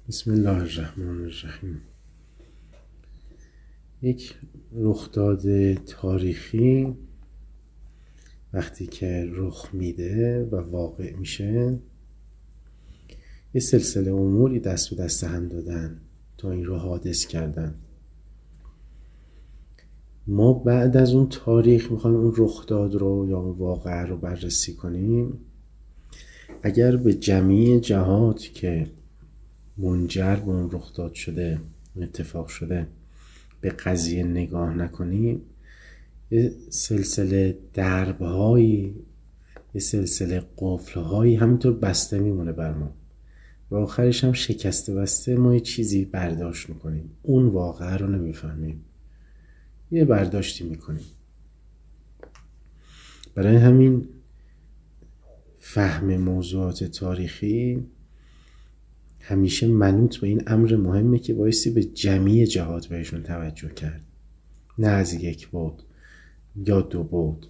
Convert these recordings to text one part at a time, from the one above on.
بسم الله الرحمن الرحیم. یک رخداد تاریخی وقتی که رخ میده و واقع میشه، یه سلسله اموری دست به دست هم دادن تا این رو حادث کردن. ما بعد از اون تاریخ میخوایم اون رخداد رو یا اون واقعه رو بررسی کنیم. اگر به جمعی جهات که منجر به اون رخداد شده، اتفاق شده، به قضیه نگاه نکنیم، یه سلسله درب‌هایی، یه سلسله قفل‌هایی همینطور بسته میمونه بر ما و آخرش هم شکسته بسته ما یه چیزی برداشت میکنیم، اون واقعه رو نمیفهمیم، یه برداشتی میکنیم. برای همین فهم موضوعات تاریخی همیشه منوط به این امر مهمه که بایستی به جمعی جهات بهشون توجه کرد، نه از یک بعد یا دو بعد.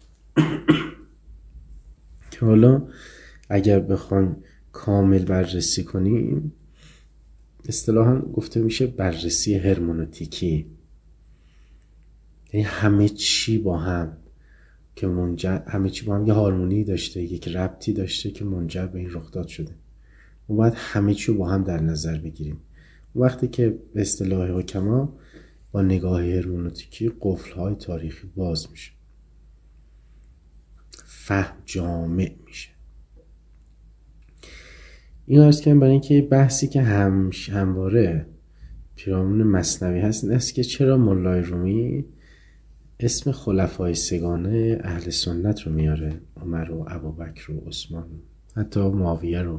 که حالا اگر بخوایم کامل بررسی کنیم، اصطلاحاً گفته میشه بررسی هرمنوتیکی، یعنی همه چی با هم که همه چی با هم یه هارمونی داشته، یک ربطی داشته که منجر به این رخداد شده. ما باید همه چی با هم در نظر بگیریم. وقتی که به اصطلاح حکما با نگاه هرمنوتیکی قفل‌های تاریخی باز میشه، فهم جامع میشه. این عرض کنم برای اینکه بحثی که همواره پیرامون مثنوی هست این است که چرا مولای رومی اسم خلفای سگانه اهل سنت رو میاره، عمر و ابوبکر و عثمان، حتی معاویه رو.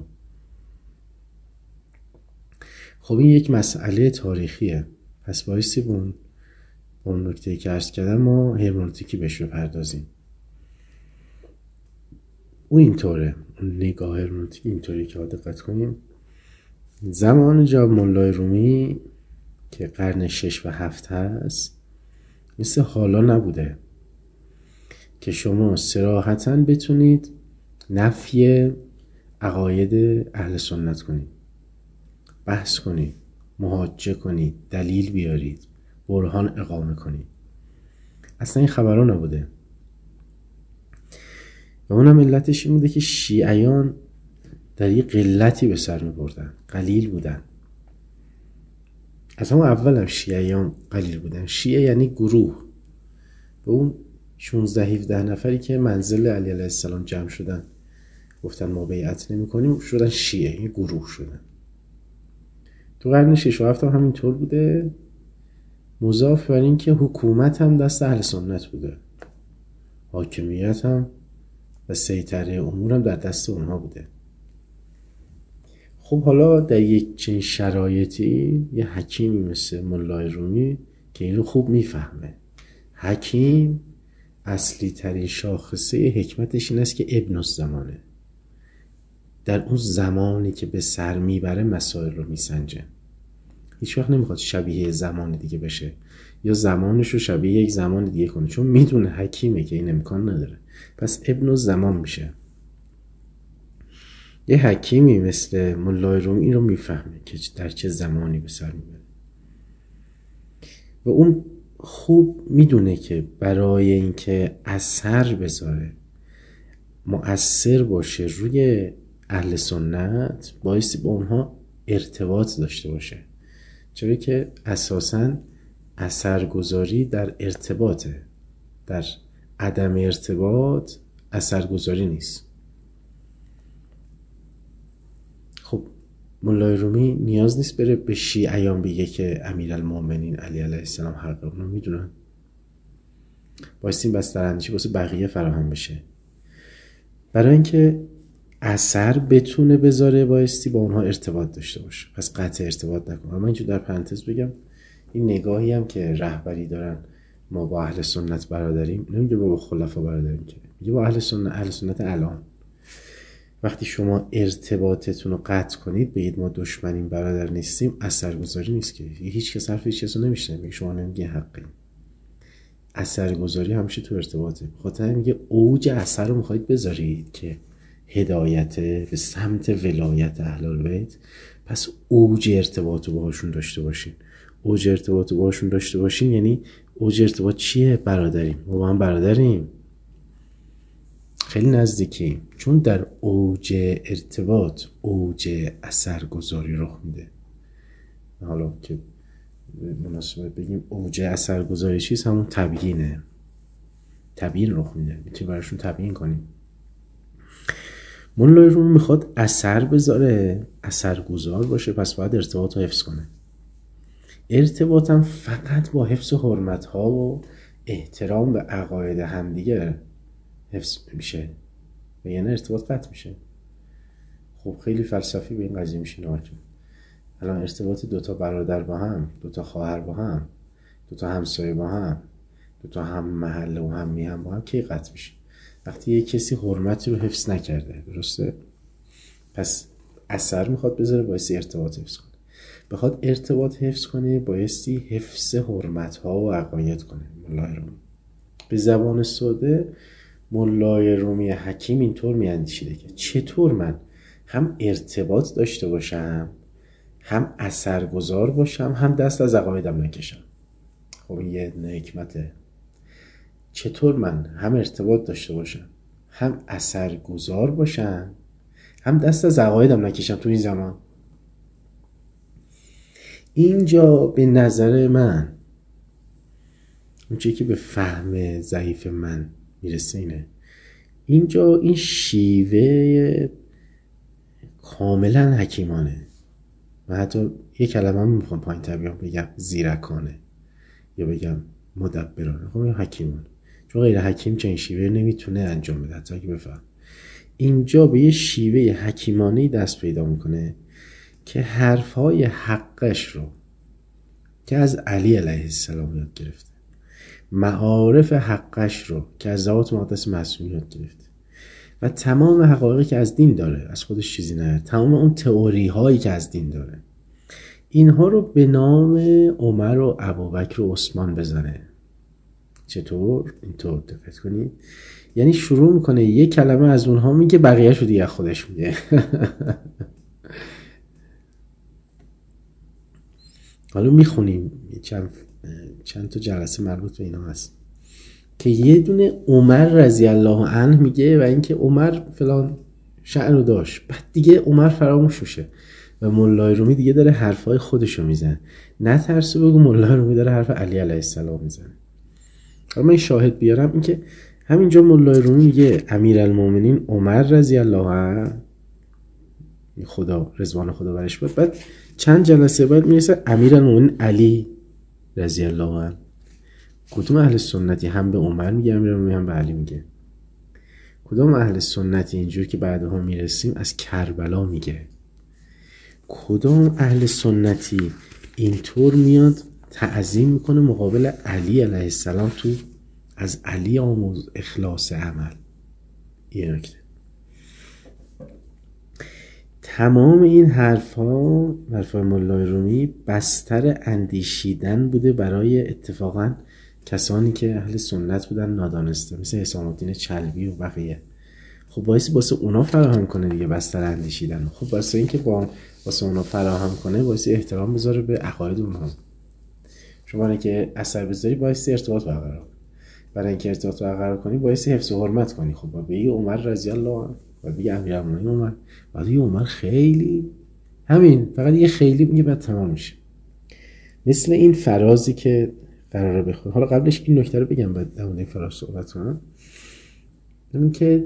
خب این یک مسئله تاریخیه، پس بایستی با اون نکته‌ای که عرض کردم ما هرمنوتیکی بهش بپردازیم. اون اینطوره، اون نگاه هرمنوتیکی اینطوری که دقت کنیم. زمان جناب مولای رومی که قرن 6 و 7 هست مثل حالا نبوده که شما صراحتاً بتونید نفی عقاید اهل سنت کنید، بحث کنید، محاجه کنید، دلیل بیارید، برهان اقامه کنید. اصلا این خبرها نبوده. و اونم علتش این بوده که شیعیان در یه قلتی به سر می بردن، قلیل بودن. از همون اول هم شیعیان قلیل بودن. شیعه یعنی گروه. به اون 16-17 نفری که منزل علی علیه السلام جمع شدن گفتن ما بیعت نمی کنیم، شدن شیعه، یه گروه شدن. تو قرن 6 و 7 هم همینطور بوده. مضاف بر این که حکومت هم دست اهل سنت بوده، حاکمیت هم و سیطره امور هم در دست اونها بوده. خب حالا در یک چنین شرایطی یه حکیمی مثل مولای رومی که این رو خوب میفهمه. حکیم اصلی ترین شاخصه حکمتش این است که ابن الزمانه، در اون زمانی که به سر میبره مسائل رو میسنجه. هیچ وقت نمیخواد شبیه زمان دیگه بشه یا زمانش رو شبیه یک زمان دیگه کنه، چون میدونه حکیمه که این امکان نداره. پس ابن الزمان میشه. یه حکیمی مثل مولای رومی این رو میفهمه که در چه زمانی به سر میبره و اون خوب میدونه که برای اینکه اثر بذاره، مؤثر باشه روی اهل سنت، بایستی با اونها ارتباط داشته باشه. چرا که اساساً اثرگذاری در ارتباطه، در عدم ارتباط اثرگذاری نیست. خب مولای رومی نیاز نیست بره به شیعیان بگه که امیرالمومنین علی علیه السلام حق، اونا میدونن. بایستی بستراندیشی واسه بقیه فراهم بشه. برای اینکه اثر بتونه بذاره بایستی با اونها ارتباط داشته باشه. پس قطع ارتباط نکنه. اما اینجور در پرانتز بگم این نگاهی هم که رهبری دارن ما با اهل سنت برادریم، نمیگه با خلفا برادریم، که میگه با اهل سنت الان. وقتی شما ارتباطتون رو قطع کنید، بگید ما دشمنیم، برادر نیستیم، اثرگذاری نیست که هیچ کس حرف هیچ کس رو نمیشنه. میگه شما نمیگه حقیم. اثرگذاری همیشه تو ارتباطه. بخاطر میگه اوج اثر رو میخواید بذارید که هدایت به سمت ولایت اهل بیت، پس اوج ارتباط رو باهاشون داشته باشین. اوج ارتباط رو باهاشون داشته باشین یعنی اوج ارتباط چیه؟ برادریم. ما با هم برادریم، خیلی نزدیکیم، چون در اوج ارتباط اوج اثرگذاری رخ میده. حالا که مناسبت بگیم اوج اثرگذاری چیست، همون تبیینه. تبیین رخ میده، میتونی براشون تبیین کنیم. مولای رومی میخواد اثر بذاره، اثرگذار باشه، پس باید ارتباط رو حفظ کنه. ارتباطم فقط با حفظ حرمت ها و احترام به عقاید همدیگه حفظ میشه و یعنی ارتباط قطع میشه. خب خیلی فلسفی به این قضیه میشه نگاه کرد. الان ارتباط دوتا برادر با هم، دوتا خواهر با هم، دوتا همسایه با هم، دوتا هم محله و هم میهم با هم کی قطع میشه؟ وقتی یک کسی حرمتی رو حفظ نکرده. درسته؟ پس اثر میخواد بذاره، بایستی ارتباط حفظ کنه. بخواد ارتباط حفظ کنه بایستی حفظ حرمت ها و عقاید کنه. مولای رومی به زبان ساده، مولای رومی حکیم اینطور میاندیشیده که چطور من هم ارتباط داشته باشم، هم اثرگذار باشم، هم دست از عقایدم نکشم. خب این یه حکمته. چطور من هم ارتباط داشته باشم، هم اثرگذار باشم، هم دست از عقایدم نکشم تو این زمان؟ اینجا به نظر من اون چیزی که به فهم ضعیف من میرسه اینه. اینجا این شیوه کاملا حکیمانه و حتی یک کلمه هم میخوام پایین تر بگم زیرکانه یا بگم مدبرانه. خب حکیمانه، چون غیر حکیم چنین شیوه نمیتونه انجام بده حتی که بفهم. اینجا به یه شیوه حکیمانه دست پیدا میکنه که حرفهای حقش رو که از علی علیه السلام یاد گرفته، معارف حقش رو که از ذات مقدس معصوم یاد گرفته و تمام حقایقی که از دین داره، از خودش چیزی نه، تمام اون تئوری هایی که از دین داره، اینها رو به نام عمر و ابوبکر و عثمان بزنه. چطور؟ اینطور دقت کنید. یعنی شروع میکنه یک کلمه از اونها میگه، بقیه‌اش رو دیگه خودش میگه. حالا میخونیم چند تا جلسه مربوط به اینا هست که یه دونه عمر رضی الله عنه میگه و اینکه عمر فلان شأن رو داشت، بعد دیگه عمر فراموش میشه و مولای رومی دیگه داره حرفای خودشو میزنه. نه ترسو بگو مولای رومی داره حرف علی علیه السلام میزنه. حالا من شاهد بیارم اینکه همینجا مولای رومی میگه امیرالمومنین عمر رضی الله عنه، خدا رضوان خدا برش باد، بعد چند جلسه بعد میرسه امیرالمومنین علی رضی الله عنه. کدوم اهل سنتی هم به عمر میگه امیرالمومنین هم به علی میگه؟ کدوم اهل سنتی اینجور که بعدها میرسیم از کربلا میگه؟ کدوم اهل سنتی اینطور میاد تعظیم میکنه مقابل علی علیه السلام، تو از علی آموز اخلاص عمل؟ یه نکته. تمام این حرفای مولای رومی بستر اندیشیدن بوده برای اتفاقا کسانی که اهل سنت بودن نادانسته، مثل حسام الدین چلبی و بقیه. خب باعث واسه اونا فراهم کنه دیگه بستر اندیشیدن. خب واسه اینکه واسه اونا فراهم کنه باعث احترام بذاره به عقاید اونها. شما برای اینکه اثر بذاری باعث ارتباط برقرار کنی، برای اینکه ارتباط برقرار کنی باعث حفظ و حرمت کنی. خب با بگی عمر رضی الله عنه و بگی امیرالمومنین عمر، بعد یه عمر خیلی، همین فقط یه خیلی میگه بعد تمام میشه. مثل این فرازی که قراره بخونه. حالا قبلش این نکته رو بگم بعد در مورد این فراز صحبت کنم. این که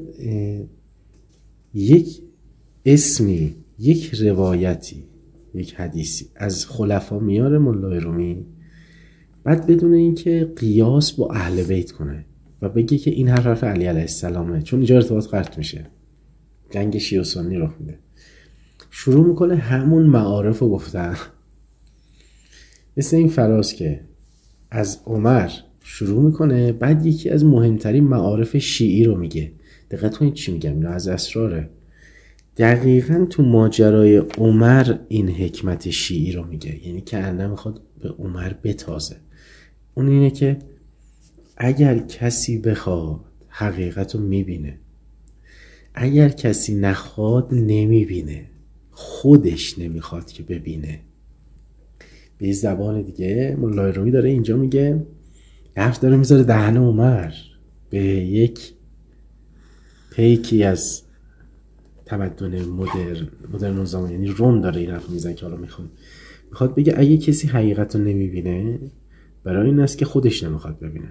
یک اسمی، یک روایتی، یک حدیثی از خلفا میاره مولای رومی، بعد بدون اینکه قیاس با اهل بیت کنه و بگه که این حرف علی علیه السلامه، چون اینجا ارتباط قطع میشه، جنگ شیعه و سنی رخ میده، شروع میکنه همون معارف رو گفتن. مثل این فراز که از عمر شروع میکنه، بعد یکی از مهمترین معارف شیعی رو میگه. دقت کنید چی میگم، اینا از اسراره. دقیقاً تو ماجرای عمر این حکمت شیعی رو میگه، یعنی که انده میخواد به عمر بتازه. اون اینه که اگر کسی بخواد حقیقت رو میبینه، اگر کسی نخواد نمیبینه، خودش نمیخواد که ببینه. به زبان دیگه مولای رومی داره اینجا میگه، حرف داره میذاره دهن عمر به یک پیکی از تمدن مدرن نظام، یعنی روم داره این حرف میزنه که حالا میخواد بگه اگه کسی حقیقت رو نمیبینه برای این است که خودش نمیخواد ببینه.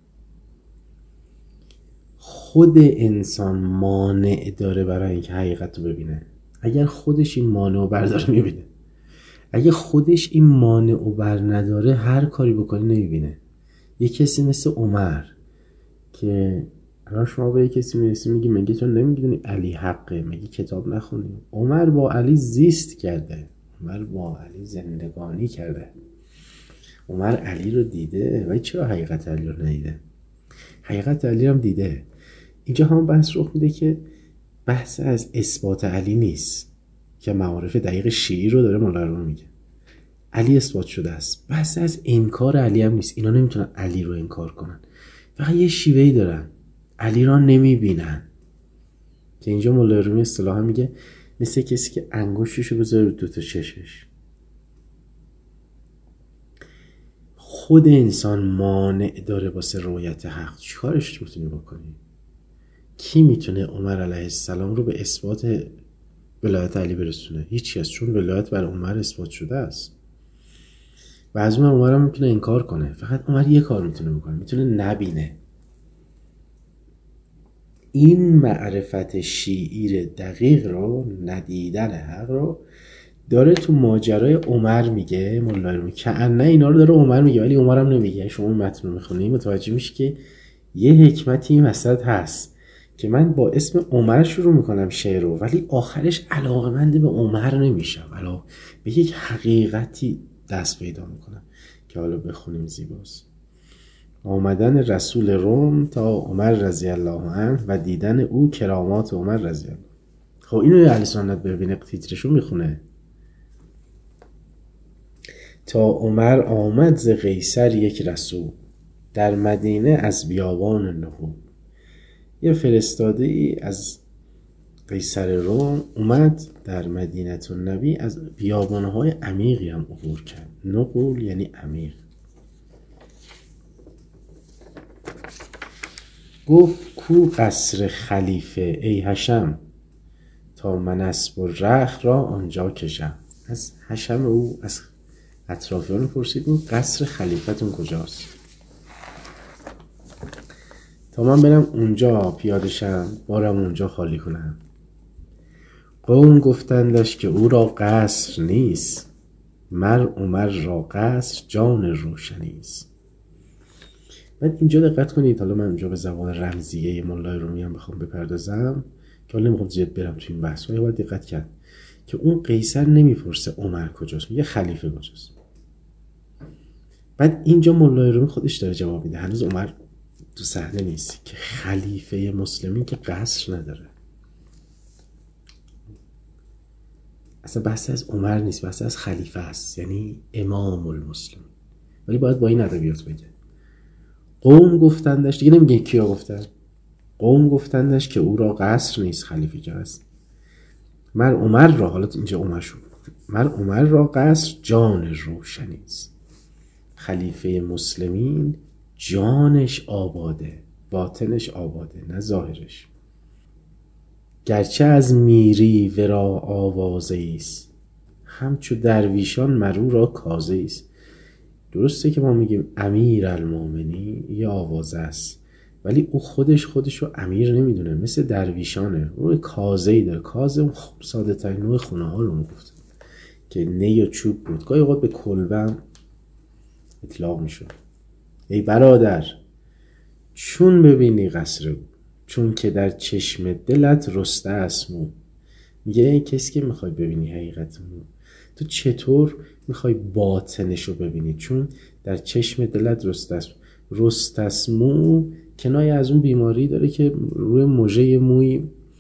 خود انسان مانع داره برای اینکه حقیقت رو ببینه. اگر خودش این مانع رو برداره میبینه. اگه خودش این مانع رو بر نداره هر کاری بکنی نمیبینه. یه کسی مثل عمر که الان شما به یه کسی میرسی میگی مگه تو نمیدونی علی حقه، مگه کتاب نخونی؟ عمر با علی زیست کرده، عمر با علی زندگانی کرده، عمر علی رو دیده و چرا حقیقت علی رو ندیده؟ حقیقت علی هم دیده. اینجا هم بحث رخ میده که بحث از اثبات علی نیست که معارف دقیق شیعی رو داره مولا رو میگه. علی اثبات شده است. بحث از انکار علی هم نیست. اینا نمیتونن علی رو انکار کنن. فقط یه شیوهی دارن. علی را نمیبینن. که اینجا مولا رومی اصطلاحا میگه مثل کسی که انگشتشو بذاره رو دوتا چشمش. خود انسان مانع داره واسه رؤیت حق. چیکارش میتونی بکنی؟ کی میتونه عمر علیه السلام رو به اثبات ولایت علی برسونه؟ هیچ کس، چون ولایت بر عمر اثبات شده است. و از اون عمر هم میتونه انکار کنه. فقط عمر یه کار میتونه بکنه، میتونه نبینه. این معرفت شیعی دقیق رو، ندیدن حق رو داره تو ماجرای عمر میگه مولای رومی. کأنه اینا رو داره عمر میگه ولی عمر هم نمیگه. شما متن رو میخونی متوجه میشی که یه حکمتی این وسط هست که من با اسم عمر شروع میکنم شعر رو ولی آخرش علاقمند به عمر نمیشم، به یک حقیقتی دست پیدا میکنم که حالا بخونیم زیباست. آمدن رسول روم تا عمر رضی الله عنه و دیدن او کرامات عمر رضی الله. خب اینو اهل سنت ببینه تیترشو میخونه. تا عمر آمد ز قیصر یک رسول، در مدینه از بیابان نهو. یه فرستاده ای از قیصر روم اومد در مدینه النبی، از بیابانهای عمیقی هم عبور کرد. نقول یعنی عمیق. گفت کو قصر خلیفه ای حشم، تا من اسب و رخت را آنجا کشم. از حشم او، از اطرافیان پرسید این قصر خلیفتون کجاست تا من برم اونجا پیاده شم، بارم اونجا خالی کنم. قوم گفتندش که او را قصر نیست، مر عمر را قصر جان روشنیست. بعد اینجا دقت کنید، حالا من اونجا به زبان رمزیه مولای رومی هم بخوام بپردازم که حالا نمیخوام زیاد برم تو این بحث، باید دقت کرد که اون قیصر نمیپرسه عمر کجاست، میگه خلیفه کجاست. بعد اینجا مولای رومی خودش داره جواب میده، هنوز عمر تو صحنه نیست، که خلیفه مسلمین که قصر نداره. اصلا بحث از عمر نیست، بحث از خلیفه است، یعنی امام المسلم. ولی باید با این ادبیات بگه. قوم گفتندش، دیگه نمیگه کیا گفتن، قوم گفتندش که او را قصر نیست، خلیفه که هست. مر عمر را، حالا اینجا عمر شد، مر عمر را قصر جان روشنیست. خلیفه مسلمین جانش آباده، باطنش آباده نه ظاهرش. گرچه از میری ورا آوازه ایست، همچو درویشان مرو را کازه ایست. درسته که ما میگیم امیر المومنی یه آوازه است، ولی او خودش رو امیر نمیدونه، مثل درویشانه. او کازه ای داره. کازه اون ساده ترین نوع خونه ها رو میگفت که نی و چوب بود، گاهی اوقات به کلبه اطلاق میشد. ای برادر چون ببینی قصر او، چون که در چشم دلت رسته است مو. میگه این کسی که میخوای ببینی حقیقت مو، تو چطور میخوای باطنش رو ببینی؟ چون در چشم دلت رسته است مو کنایه از اون بیماری داره که روی مژه موی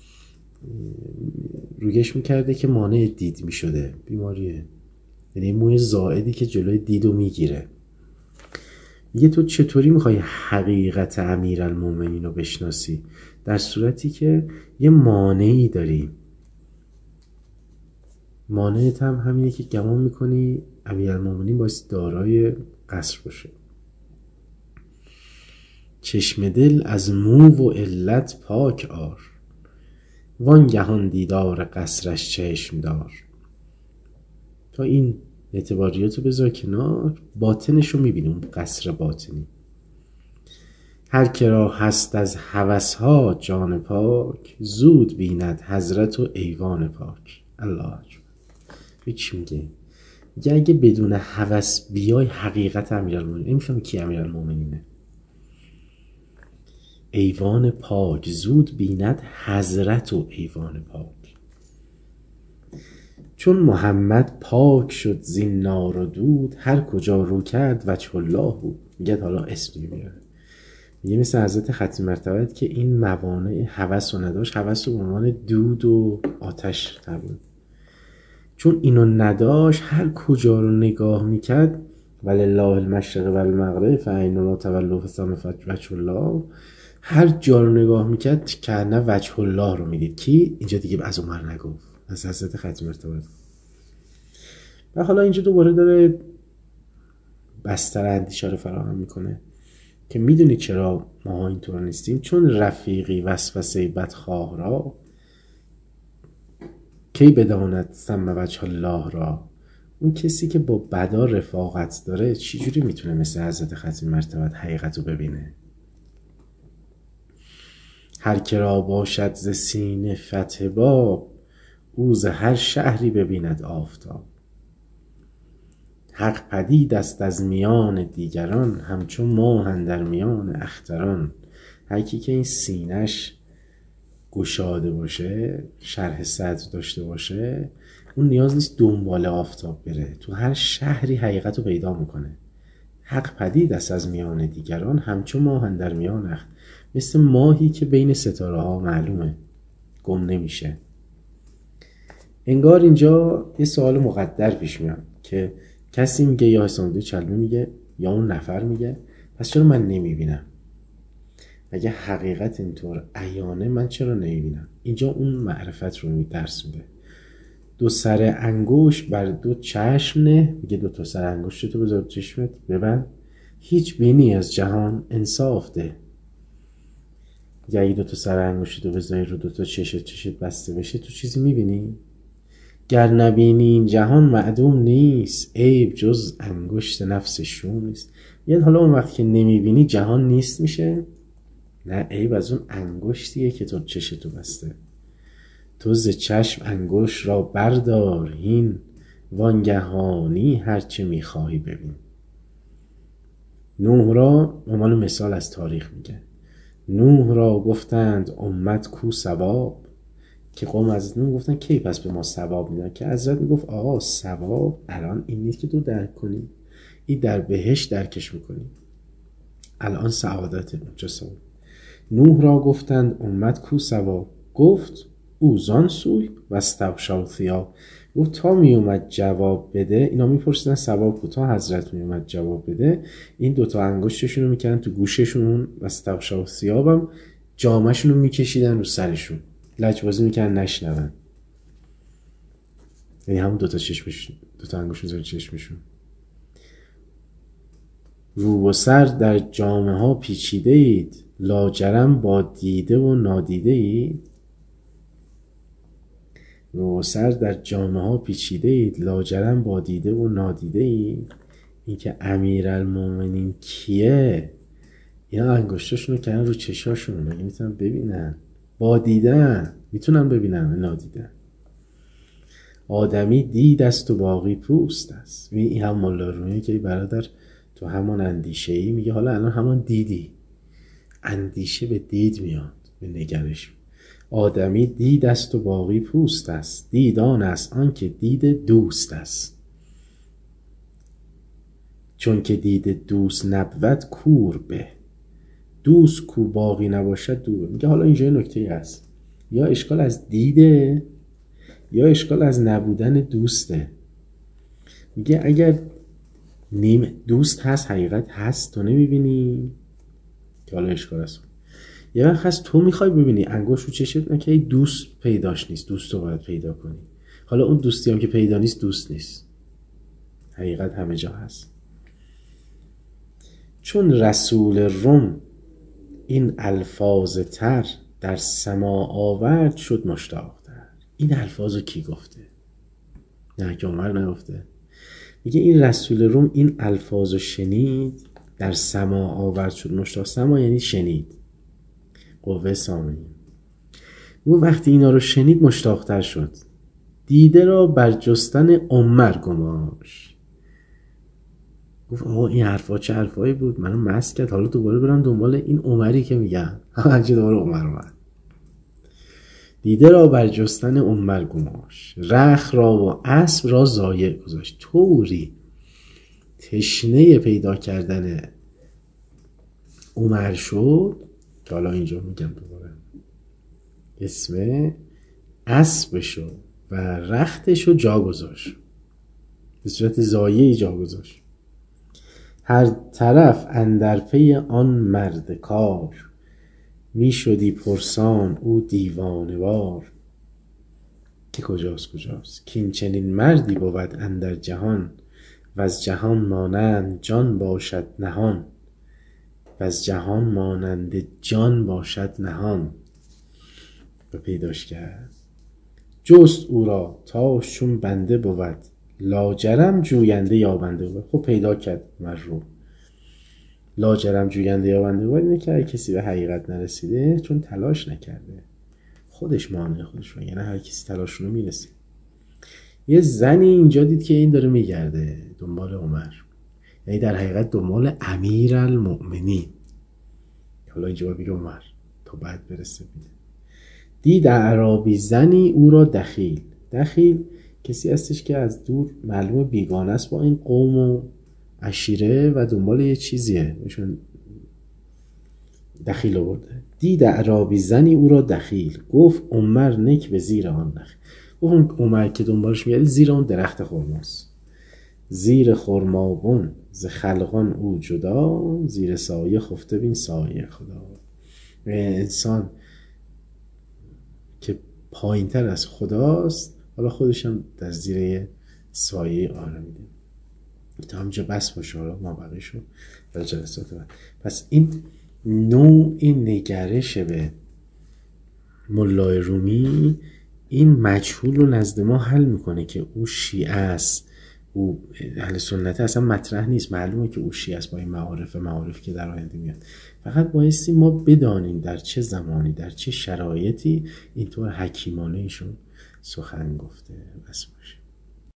رویش میکرده که مانع دید میشده، بیماریه، یعنی موی زائدی که جلوی دیدو میگیره. میگه تو چطوری میخوای حقیقت امیرالمومنین رو بشناسی؟ در صورتی که یه مانعی داری. مانعت هم همینه که گمان میکنی امیرالمومنین باید دارای قصر باشه. چشم دل از مو و علت پاک آر، وانگهان دیدار قصرش چشم دار. تا این اعتباریاتو بذار کنار، باطنشو میبینی، اون قصر باطنی. هر که را هست از هوسها جان پاک، زود بیند حضرت و ایوان پاک. الله اکبر. چی میگه؟ میگه اگه بدون هوس بیای حقیقت امیرالمومنین، نمیفهمی کی امیرالمومنینه. ایوان پاک، زود بیند حضرت و ایوان پاک. چون محمد پاک شد زین نار و دود، هر کجا رو کرد وجه الله بود. میگه حالا اسمی میاره، میگه مثل حضرت ختم مرتبت که این موانع هوس رو نداشت، هوس رو به عنوان دود و آتش تبود. چون اینو نداشت هر کجا رو نگاه میکرد، ولله المشرق و المغرب فاینما تولوا فثم وجه الله، هر جا رو نگاه میکرد که نه وجه الله رو میدید. کی؟ اینجا دیگه از عمر نگفت، از حضرت ختم مرتبت. و حالا اینجا دوباره داره بستر اندیشه رو فراهم میکنه که میدونی چرا ما اینطور نیستیم؟ چون رفیقی وسوسه بدخواه را، کی بداند ثم وجه الله را. اون کسی که با بدا رفاقت داره چجوری میتونه مثل حضرت ختم مرتبت حقیقت رو ببینه؟ هر که را باشد ز سینه فتح باب، او ز هر شهری ببیند آفتاب. حق پدید است از میان دیگران، همچون ماه اندر میان اختران. هر کی که این سینه‌اش گشاده باشه، شرح صدر داشته باشه، اون نیاز نیست دنبال آفتاب بره، تو هر شهری حقیقت رو پیدا میکنه. حق پدید است از میان دیگران، همچون ماه اندر میان اختران. مثل ماهی که بین ستاره ها معلومه، گم نمیشه. انگار اینجا یه سوال مقدر پیش میاد که کسی میگه یا حسام دو چلمه میگه یا اون نفر میگه پس چرا من نمیبینم؟ اگه حقیقت اینطور عیانه من چرا نمیبینم؟ اینجا اون معرفت رو درس میده. دو سر انگشت بر دو چشم نه، میگه دو تا سر انگشت تو بذار چشمت ببند، هیچ بینی از جهان انصاف ده. یا اگه دو تا سر انگشت تو بذاری رو دو تا چشت بسته بشه، تو چیزی میبینی؟ گر نبینی این جهان معدوم نیست، عیب جز انگشت نفس شوم نیست. یعنی حالا اون وقت که نمیبینی جهان نیست میشه؟ نه، عیب از اون انگشتیه که تو چشتو بسته. تو ز چشم انگشت را بردار هین، وانگهانی هرچه میخواهی ببین. نوح را عنوان مثال از تاریخ میگه، نوح را گفتند امت کو ثواب، که قوم از نوح گفتن کی پس به ما ثواب میدن؟ که حضرت میگفت آقا ثواب الان این نیست که تو درک کنی، این در بهشت درکش میکنی، الان سعادت اونجا ثواب. نوح را گفتند امت کو ثواب، گفت او زان سوی و استبشر ثیاب. گفت تا میومد جواب بده، اینا میپرسیدن ثواب کو، تا حضرت میومد جواب بده این دوتا انگشتشون رو میکردن تو گوششون و استبشر ثیابم جامشون رو میکشیدن رو سرشون، لجبازی میکردن نشنون. یعنی همون دوتا چشمشون، دوتا انگشت رو چشمشون. رو و سر در جامه ها پیچیده اید، لاجرم با دیده و نادیده اید. رو و سر در جامه ها پیچیده اید، لاجرم با دیده و نادیده اید. این که امیرالمومنین کیه؟ اینا انگشتاشون رو کردن رو چشاشون، مگه میتونن ببینن؟ با دیدن میتونن ببینن، نادیدن. آدمی دید است و باقی پوست است. این هم مولا رومی که برادر تو همان اندیشه ای میگه حالا الان همان دیدی، اندیشه به دید میاد، به نگرش. آدمی دید است و باقی پوست است، دیدان است آن که دید دوست است. چون که دید دوست نبود کور به، دوست کو باقی نباشد دور. میگه حالا اینجا نکته هست، یا اشکال از دیده یا اشکال از نبودن دوسته. میگه اگر دوست هست، حقیقت هست، تو نمیبینی که حالا اشکال هست. یه وقت هست تو میخوای ببینی انگوش رو چشت نکه دوست پیداش نیست، دوست رو باید پیدا کنی. حالا اون دوستی هم که پیدا نیست دوست نیست، حقیقت همه جا هست. چون رسول روم این الفاظ تر در سما آورد شد مشتاق تر. این الفاظو کی گفته؟ نه که عمر نگفته. میگه این رسول روم این الفاظو شنید در سما آورد شد مشتاق. سما یعنی شنید، قوه سامعی. او وقتی اینا رو شنید مشتاق تر شد. دیده را بر جستن عمر گماش. گفت آقا این حرفا چه حرفایی بود، منو مست کرد، حالا دوباره برم دنبال این عمری که میگن. هرچه دوباره عمر اومد. دیده را بر جستن عمر گماش، رخ را و اسب را ضایع گذاشت. طوری تشنه پیدا کردن عمر شد که حالا اینجا میگم دوباره اسم اسبشو و رختشو جا گذاشت، به صورت ضایعی جا گذاشت. هر طرف اندر پی آن مرد کار، می شدی پرسان او دیوانه وار. که کجاست که این چنین مردی بود اندر جهان، و از جهان مانند جان باشد نهان. و از جهان مانند جان باشد نهان. و پیداش کرد جست او را تاش چون بنده بود، لاجرم جوینده یابنده بود. خب پیدا کرد مرو. لاجرم جوینده یابنده بود اینه که کسی به حقیقت نرسیده چون تلاش نکرده، خودش مانع خودش رو، یعنی هر کسی تلاش رو میرسه. یه زنی اینجا دید که این داره میگرده دنبال عمر، یعنی در حقیقت دنبال امیرالمؤمنین. حالا اینجا بگه عمر تا بعد برسه بیده. دید اعرابی زنی او را دخیل. دخیل کسی هستش که از دور معلوم بیگانه است با این قوم و عشیره و دنبال یه چیزیه، ایشون دخیل آورده. دید اعرابی زنی او را دخیل، گفت عمر نک به زیر آن نخیل. گفت عمر که دنبالش میگردی زیر اون درخت خرماست. زیر خرمابون ز خلقان او جدا، زیر سایه خفته بین سایه خدا. انسان که پایین تر از خداست حالا خودش هم در زیر سایه آن میده. تا همجا بس باشه، حالا ما بقیشو در جلسات بعد. پس این نوع نگرش به مولای رومی این مجهول رو نزد ما حل میکنه که او شیعه است، او اهل سنت اصلا مطرح نیست، معلومه که او شیعه است با این معارف که در آینده میاد. فقط بایستی ما بدانیم در چه زمانی در چه شرایطی اینطور حکیمانه ایشون سخن گفته. بس باشه.